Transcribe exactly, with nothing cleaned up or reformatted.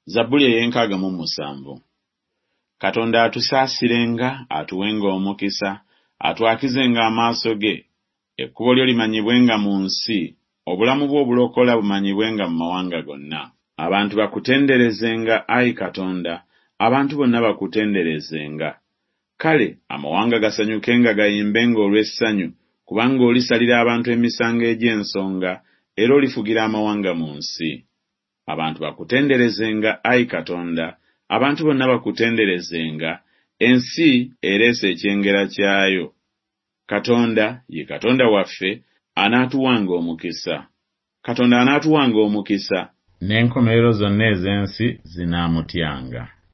Zabbuli ey'enkaaga mu musanvu. Katonda atusaasirenga, atuwenga omukisa, atwakizenga amaaso ge, ekkubo lyo limanyibwenga mu nsi, obulamu bwo obulokola bumanyibwenga mu mawanga gonna. Abantu bakutenderezenga, Ayi Katonda, abantu bonna bakutenderezenga. Kale amawanga gasanyukenga gayimbenga olw'essanyu, kubanga olisalira abantu emisango egy'ensonga, era olifugira amawanga mu nsi. Abantu bakutenderezenga, Ayi Katonda, abantu bonna bakutenderezenga, ensi ereese ekyengera kyayo. Katonda ye Katonda waffe, anaatuwanga omukisa. Katonda anaatuwanga omukisa, n'enkomerero zonna ez'ensi zinaamutyanga.